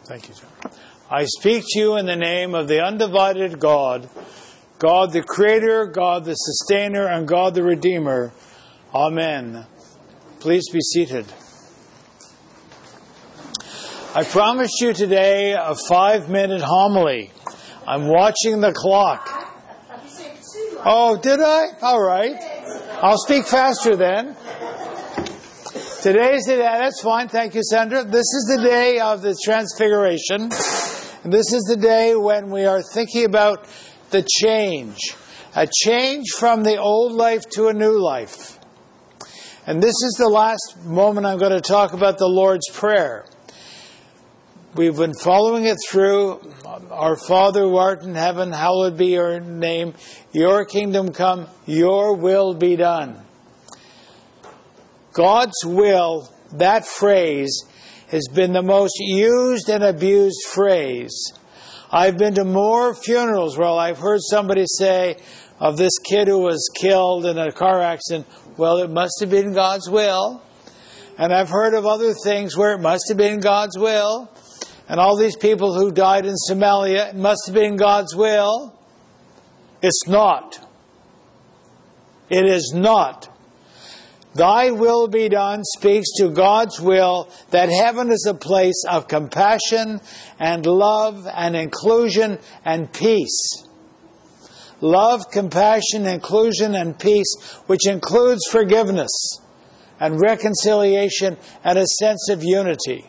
Thank you, John. I speak to you in the name of the undivided God, God the Creator, God the Sustainer, and God the Redeemer. Amen. Please be seated. I promised you today a 5-minute homily. I'm watching the clock. Oh, did I? All right. I'll speak faster then. Today's the day. That's fine. Thank you, Sandra. This is the day of the Transfiguration. And this is the day when we are thinking about the change. A change from the old life to a new life. And this is the last moment I'm going to talk about the Lord's Prayer. We've been following it through. Our Father who art in heaven, hallowed be your name. Your kingdom come, your will be done. God's will, that phrase, has been the most used and abused phrase. I've been to more funerals where I've heard somebody say of this kid who was killed in a car accident, well, it must have been God's will. And I've heard of other things where it must have been God's will. And all these people who died in Somalia, it must have been God's will. It's not. It is not. Thy will be done speaks to God's will that heaven is a place of compassion and love and inclusion and peace. Love, compassion, inclusion, and peace, which includes forgiveness and reconciliation and a sense of unity.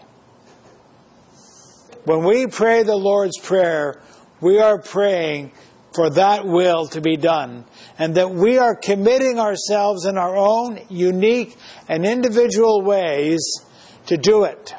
When we pray the Lord's Prayer, we are praying for that will to be done, and that we are committing ourselves in our own unique and individual ways to do it.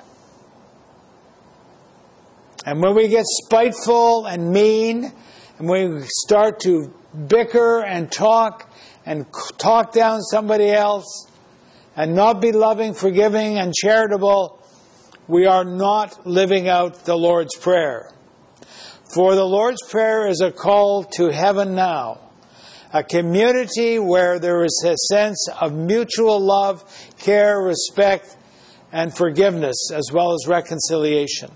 And when we get spiteful and mean, and we start to bicker and talk down somebody else, and not be loving, forgiving, and charitable, we are not living out the Lord's Prayer. For the Lord's Prayer is a call to heaven now, a community where there is a sense of mutual love, care, respect, and forgiveness, as well as reconciliation.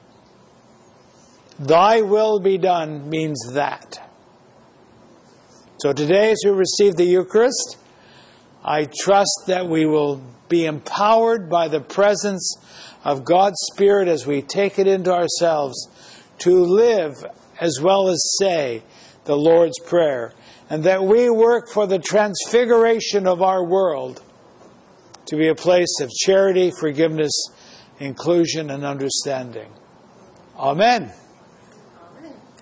Thy will be done means that. So today, as we receive the Eucharist, I trust that we will be empowered by the presence of God's Spirit as we take it into ourselves to live as well as say the Lord's Prayer, and that we work for the transfiguration of our world to be a place of charity, forgiveness, inclusion, and understanding. Amen.